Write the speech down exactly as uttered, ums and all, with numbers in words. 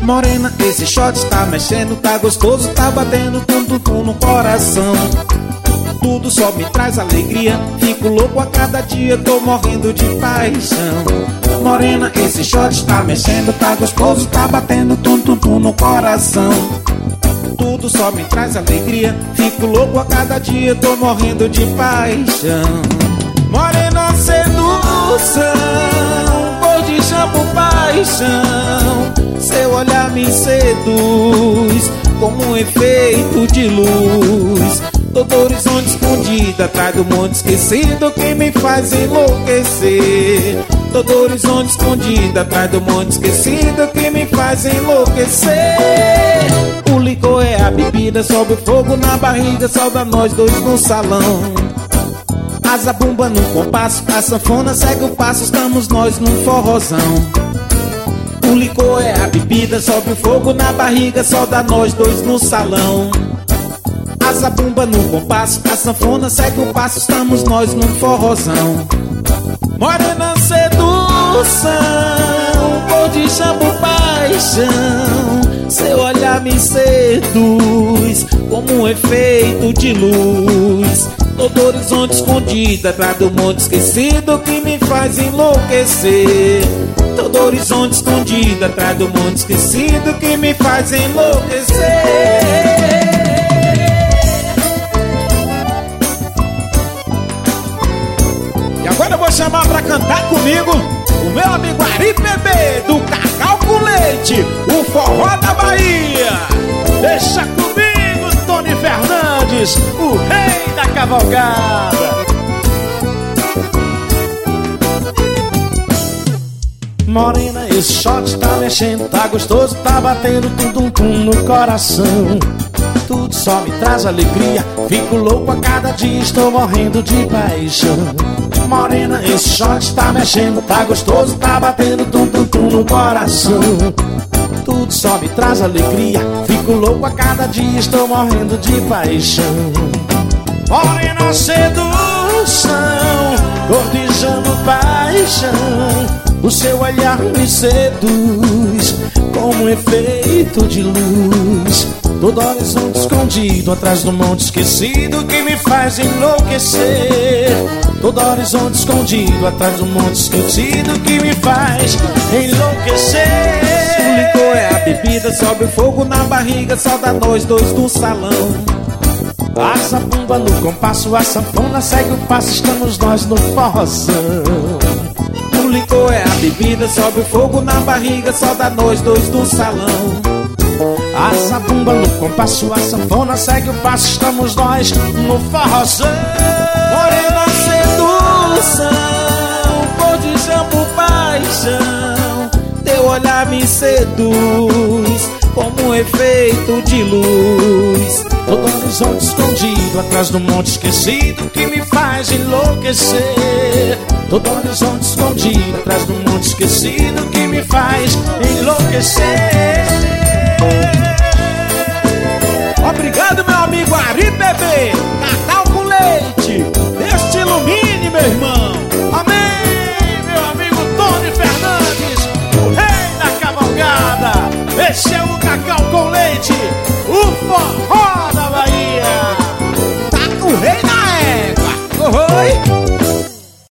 Morena, esse shot tá mexendo, tá gostoso, tá batendo tum tum tum no coração. Tudo só me traz alegria, fico louco a cada dia, tô morrendo de paixão. Morena, esse shot tá mexendo, tá gostoso, tá batendo tum tum tum no coração. Tudo só me traz alegria, fico louco a cada dia, tô morrendo de paixão. Morena, sedução, cor de shampoo, paixão. Seu olhar me seduz, como um efeito de luz. Todo horizonte escondido, atrás do monte esquecido, que me faz enlouquecer. Todo horizonte escondido, atrás do monte esquecido, que me faz enlouquecer. O licor é a bebida, sobe o fogo na barriga, solta nós dois no salão. Asa bumba no compasso, a sanfona segue o passo, estamos nós num forrozão. O licor é a bebida, sobe o fogo na barriga, solta nós dois no salão. Asa bumba no compasso, a sanfona segue o passo, estamos nós num forrozão. Morena, sedução, cor de shampoo, paixão. Seu olhar me seduz, como um efeito de luz. Todo horizonte escondido, atrás do monte esquecido, que me faz enlouquecer. Todo horizonte escondido, atrás do monte esquecido, que me faz enlouquecer. Agora eu vou chamar pra cantar comigo o meu amigo Ari Bebê, do Cacau com Leite, o forró da Bahia. Deixa comigo, Tony Fernandes, o rei da cavalgada. Morena, esse shot tá mexendo, tá gostoso, tá batendo tum-tum-tum no coração. Tudo só me traz alegria, fico louco a cada dia, estou morrendo de paixão. Morena, esse shot tá mexendo, tá gostoso, tá batendo tum-tum-tum no coração. Tudo só me traz alegria, fico louco a cada dia, estou morrendo de paixão. Morena, sedução, cordejando paixão. O seu olhar me seduz, como um efeito de luz. Todo horizonte escondido, atrás do monte esquecido, que me faz enlouquecer. Todo horizonte escondido, atrás do monte esquecido, que me faz enlouquecer. O licor é a bebida, sobe o fogo na barriga, solta nós dois no salão. Asa bumba no compasso, a sanfona segue o passo, estamos nós no forrozão. O licor é a bebida, sobe o fogo na barriga, solta nós dois no salão. Asa bumba no compasso, a sanfona segue o passo, estamos nós no forrozão. Morena, sedução, cor de shampoo, paixão. Teu olhar me seduz, como um efeito de luz. Todo horizonte escondido, atrás do monte esquecido, que me faz enlouquecer. Todo horizonte escondido, atrás do monte esquecido, que me faz enlouquecer. Obrigado, meu amigo Ari Bebê, Cacau com Leite. Deus te ilumine, meu irmão.